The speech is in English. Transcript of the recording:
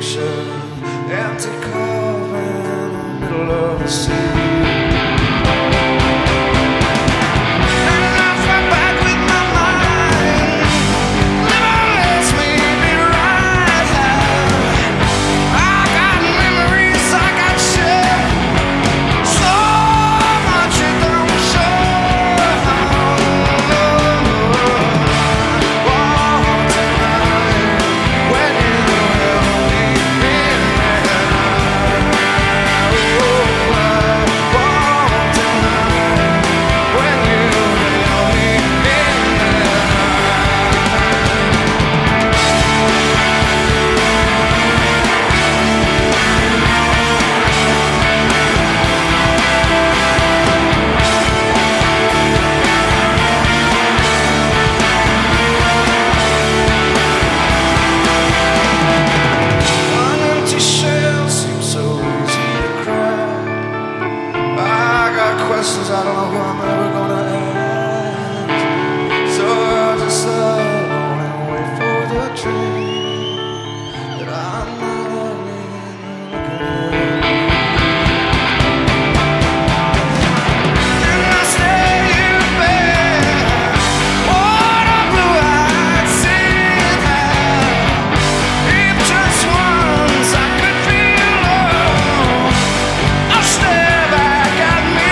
ocean, empty cove in the middle of the sea. Questions I don't know who I'm ever gonna ask, so I'll just settle and wait for the train that I'm not even looking at. And I stay in bed, what a blue-eyed scene had. If just once I could feel love, I'll stare back at me.